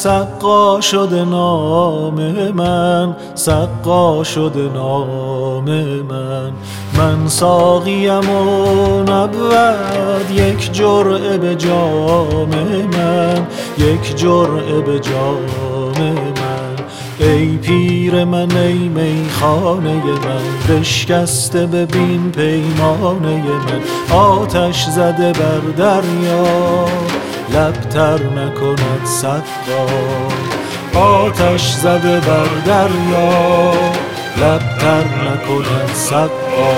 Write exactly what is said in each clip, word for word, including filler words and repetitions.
سقا شده نام من، سقا شده نام من. من ساقیم و نبود یک جرعه به جام من، یک جرعه به جام من. ای پیر من ای میخانه من، بشکسته ببین پیمانه من. آتش زده بر دریا لبتر نکند سقا، آتش زده بر دریا لبتر نکند سقا.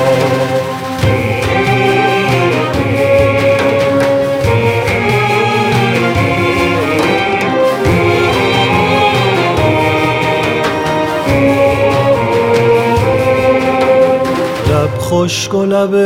خشک و لب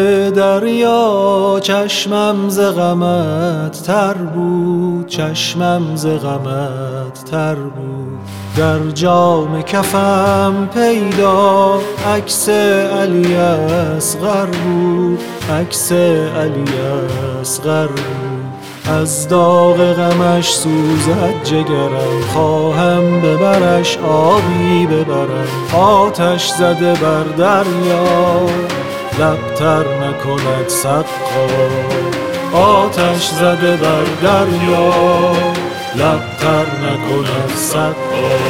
دریا چشمم ز غمت تر بود، چشمم ز غمت تر بود. در جام کفم پیدا عکس علی اصغر بود، عکس علی اصغر بود. از داغ غمش سوزد جگرم، خواهم ببرش آبی ببرم. آتش زده بر دریا لبتر نکند سقا، آتش زده بر دریا لبتر نکند سقا.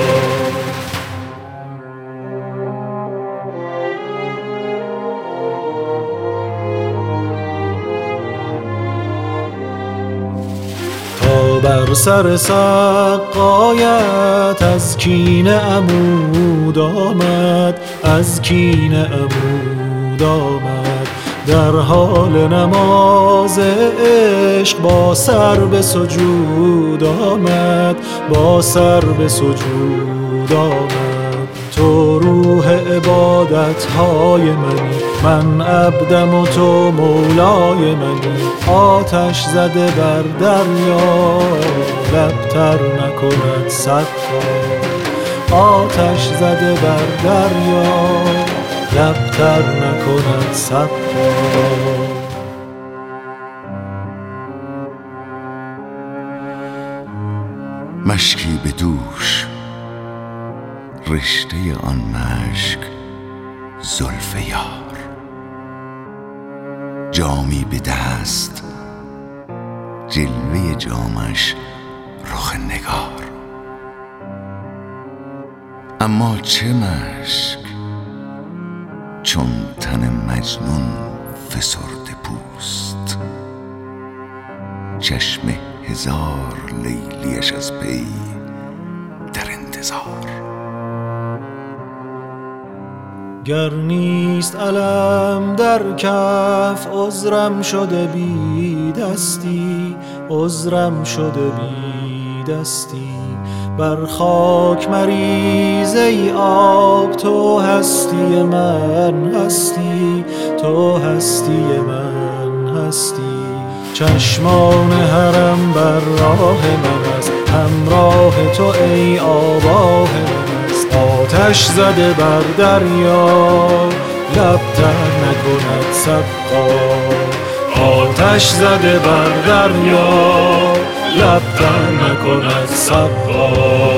بر سر سقایت از کینه عمود آمد، از کینه عمود آمد. در حال نماز عشق با سر به سجود آمد، با سر به سجود آمد. تو روح عبادت های منی، من عبدم و تو مولای منی. آتش زده بر دریا لبتر نکند سقا، آتش زده بر دریا لبتر نکند سقا. مشکی به دوش، رشته آن مشک زلف یار. جامی به دست، جلوه جامش رخ نگار. اما چه مشک چون تن مجنون فسرده پوست. چشم هزار لیلیش از پی در انتظار. گر نیست علم در کف عذرم شده بی دستی، عذرم شده بی دستی. بر خاک مریز ای آب، تو هستی من هستی، تو هستی من هستی. چشمان حرم بر راه من است، همراه تو ای آواه من است. آتش زده بر دریا لبتر نکند سقا، آتش زده بر دریا لبتر نکند سقا.